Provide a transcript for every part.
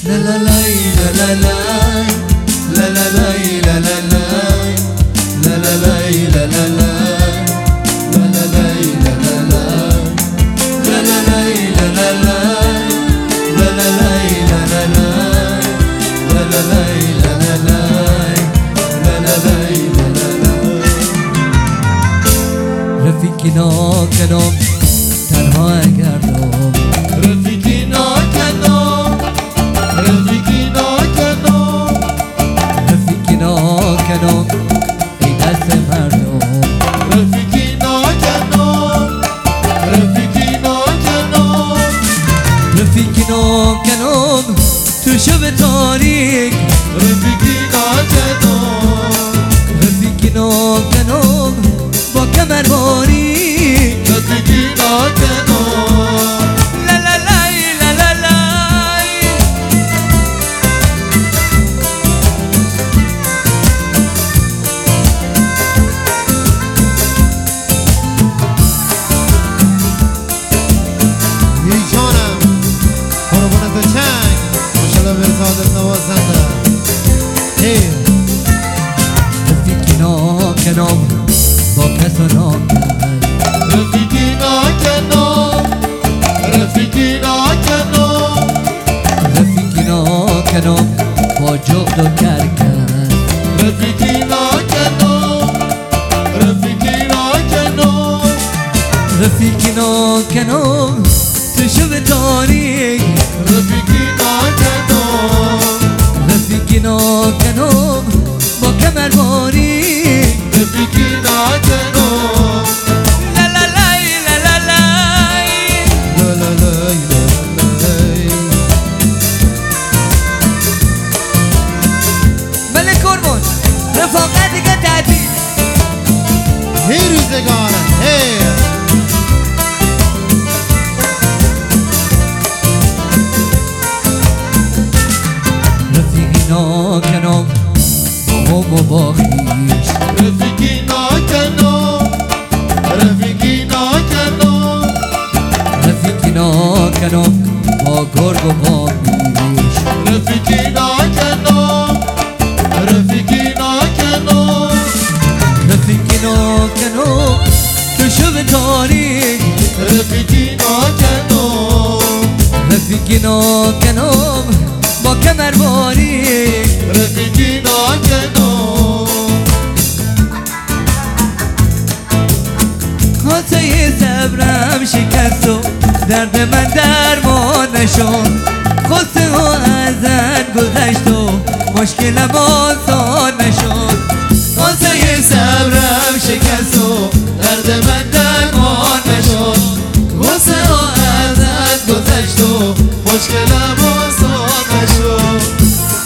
لا لا لا لا لا لا لا لا لا لا لا لا لا لا لا لا رفیقی ناکنم تنها گردم رفیقی ناکنم رفیقی ناکنم رفیقی ناکنم ای دست مردم رفیقی ناکنم رفیقی ناکنم رفیقی ناکنم تو شب تاریک رفیقی ناکنم رفیقی ناکنم با کمر باریک رفیقی ناکنم لا لا لا لا لا لا ای جانم قربونت چنگ ماشالله برزادت نوازنده ای رفیقی ناکنم با کس و نام رفیقی ناکنم رفیقی ناکنم رفیقی ناکنم با جغد و کرکس رفیقی ناکنم رفیقی ناکنم رفیقی ناکنم تو شب تاریک رفیقی ناکنم رفیقی ناکنم با کمر باریک رفیقی ناکنم لا لا لا لا لا لا لا لا لا لا بله کرمون رفاقت دیگه تعطیل هی روزگارم هی رفیقی ناکنم با هم و با خویش رفیقی ناکنم رفیقی ناکنم رفیقی ناکنم با گرگ و با میش رفیقی ناکنم رفیقی ناکنم رفیقی ناکنم تو شب تاریک رفیقی ناکنم رفیقی ناکنم با کمر باریک رفیقی ناکنم کاسه صبرم شکست و درد من درمان نشد قصه ها ازن گذشت و مشکلم آسان نشد کاسه صبرم شکست و درد من درمان نشد قصه ها ازن گذشت و مشکلم آسان نشد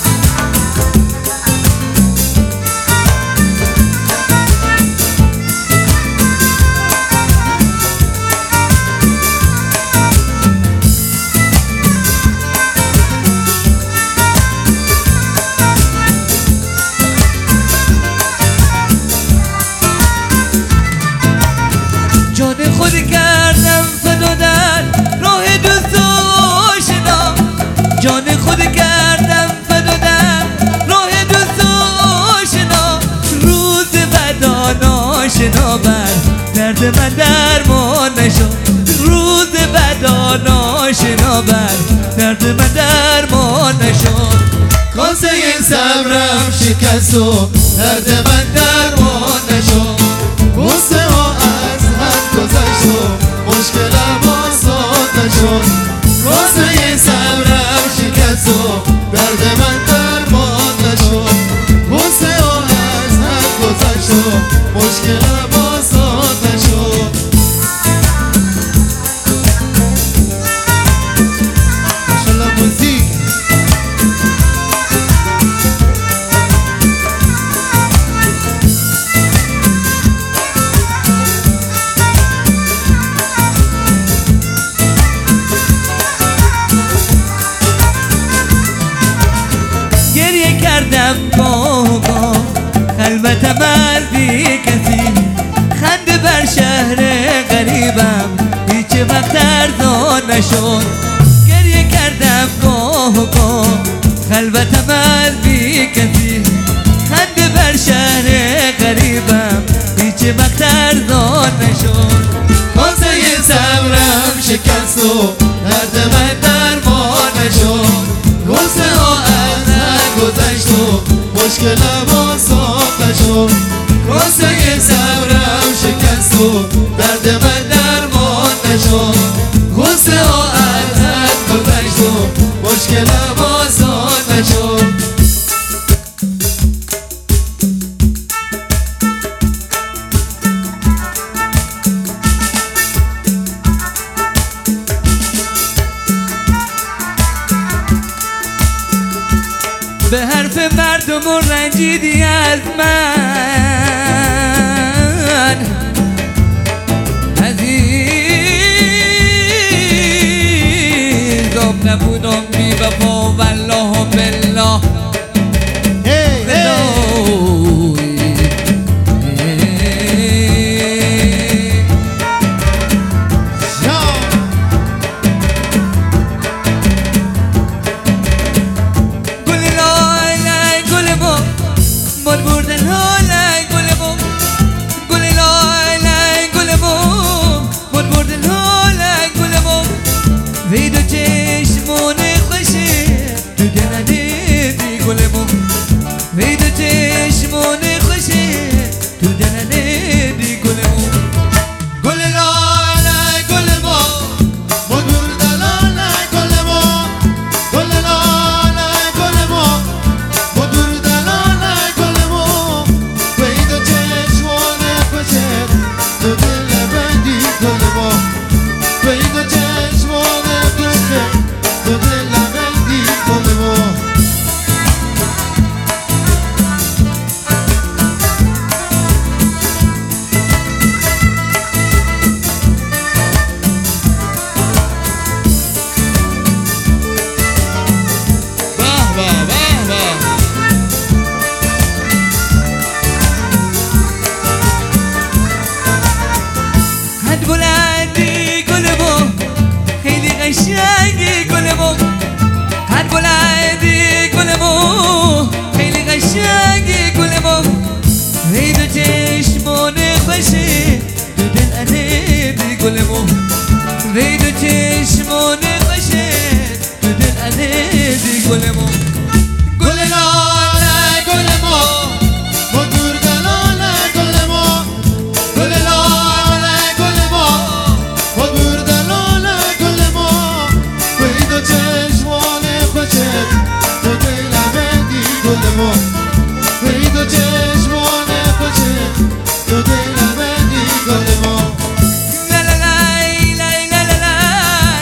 جان خود کردم فدا در راه دوست و آشنا جان خود کردم فدا در راه دوست و آشنا روز ودا ناشنا بر درد من درمان نشد روز ودا ناشنا بر درد من درمان نشد کاسه صبرم شکست و درد من درمان نشد غصه ها از حد گذشت و مشکلم آسان نشد غصه صبرم شکست و درد من درمان نشد غصه ها از حد گذشت و مشکلم آسان نشد ماشالله موزیک کردم گاه گاه خلوتم از بی کسی خنده بر شهر غریبم هیچ وقت ارزان نشد گریه کردم گاه نگاه کن خلوتم از بی کسی خنده بر شهر غریبم هیچ وقت ارزان نشد کاسه صبرم شکست و درد من درمان نشد غصه ها از من گذشت و مشکلم آسان نشد کاسه صبرم شکست و درد من درمان نشد غصه ها از من گذشت و مشکلم آسان نشد به حرف مردم و رنجیدی از من عزیزم نبودم بی وفا والله و بالله وی دو چشمون خوشه تو دل دیدی گلمون وی دو چشمون خوشه تو دل دیدی گلمون گل لاله گل ما مدور دلاله گل ما گل لاله گل ما مدور دلاله گل ما وی دو چشمون خوشه تو دل بندی گل ما وی دو چشمون تو دل بندی گل ما حد بلندی گلمون خیلی قشنگی گلمون حد بلندی گلمون خیلی قشنگی گلمون وی دو چشمون خوشه تو دل علیبی گلمون وی دو چشمون خوشه تو دل علیبی گلمون گل لاله گل ما مدور دلاله گل ما گل لاله گل ما مدور دلاله گل ما وی دو چشمان خوشت تو دل بندی گل ما وی دو چشمان خوشت تو دل بندی گل ما لا لا لا لا لا لا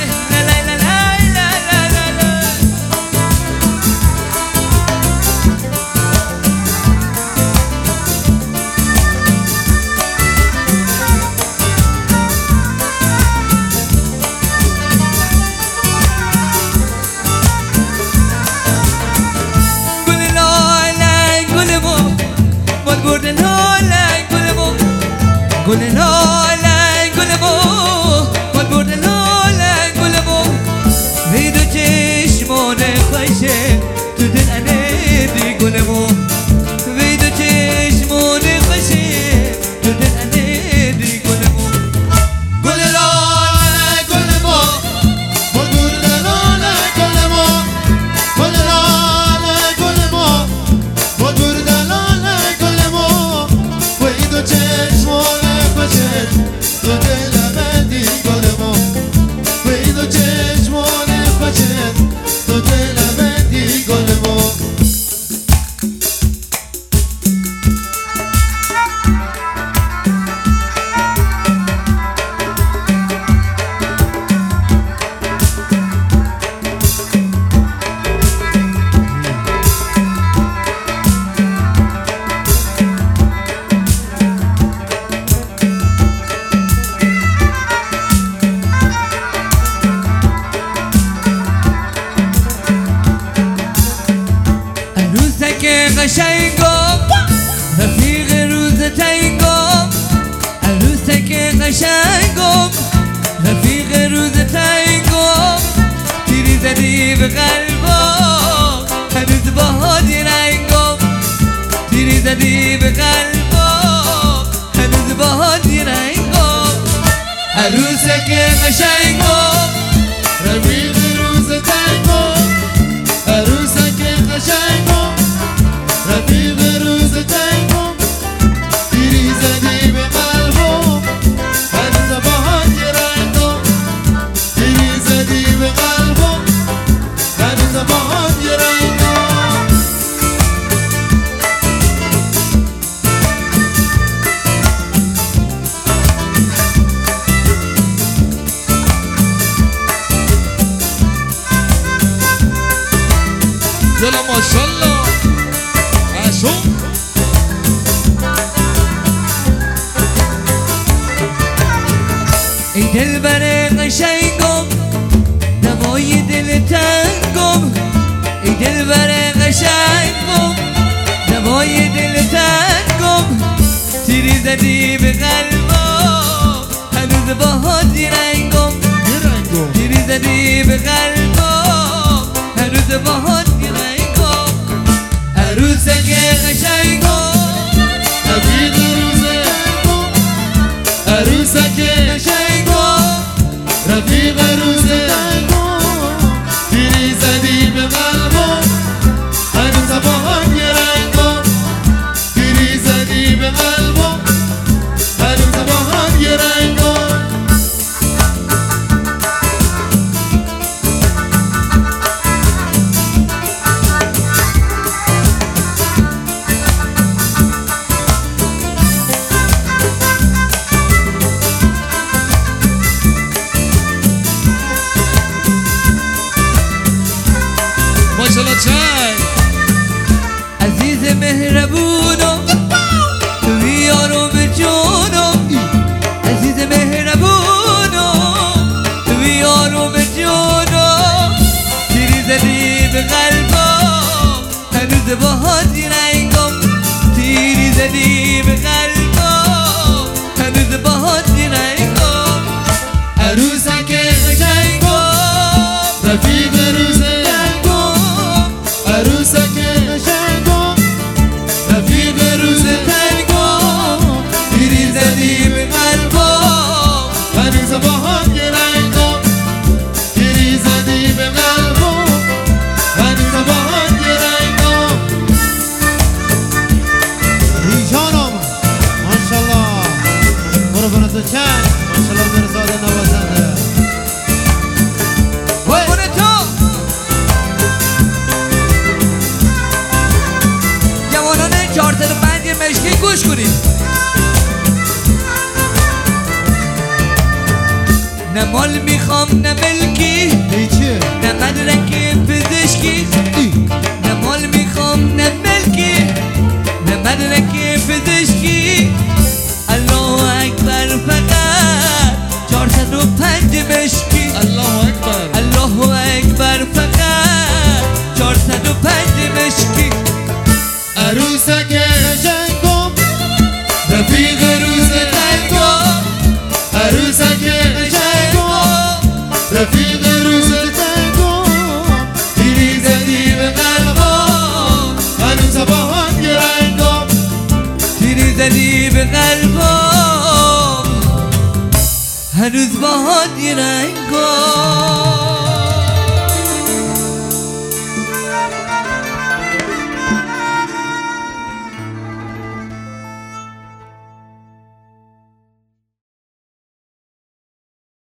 قشنگم رفیق روز تنگم عروسک قشنگم رفیق روز تنگم تیری زدی به قلبم هنوز باهات یه رنگم تیری زدی به قلبم هنوز باهات یه رنگم يلا ما شاء الله عاشوا ای دلبر قشنگم نمای دل تنگم ای دلبر قشنگم نمای دل تنگم تیری زدی به قلبم هنوز باهات یه رنگم تیری زدی به قلبم هنوز باهات یه رنگم عروسک قشنگم رفیق روز تنگم عروسک قشنگم رفیق روز تنگم تیری زدی به قلبم هنوز باهات یه رنگم تیری زدی به قلبم هنوز باهات یه رنگم ما شاء الله چای عزیز مهربونم توی یارم جونم عزیز مهربونم توی یارم جونم تیری زدی به قلبم هنوز باهات یه رنگم تیری زدی به قلبم هنوز باهات یه رنگم عروسک قشنگم رفیق روز تنگم عروسک قشنگم رفیق روز تنگم تیری زدی به قلبم هنوز باهات یه رنگم تیری زدی به قلبم هنوز باهات یه رنگم ریجانم ماشالله قربونتون چند ماشالله مرزاد نوازنده قربون تو جوانان 405 مشکی گوش کنید نه مال میخوام نه ملکی چیه؟ نه مدرک پزشکی نه مال میخوام نه ملکی نه مدرک پزشکی الله اکبر فقط 405 مشکی الله اکبر الله اکبر فقط 405 مشکی عروسک قشنگم رفیق روز تنگم عروسک قشنگم رفیق روز تنگم تیری زدی به قلبم هنوز باهات یه رنگم تیری زدی به قلبم هنوز باهات یه رنگم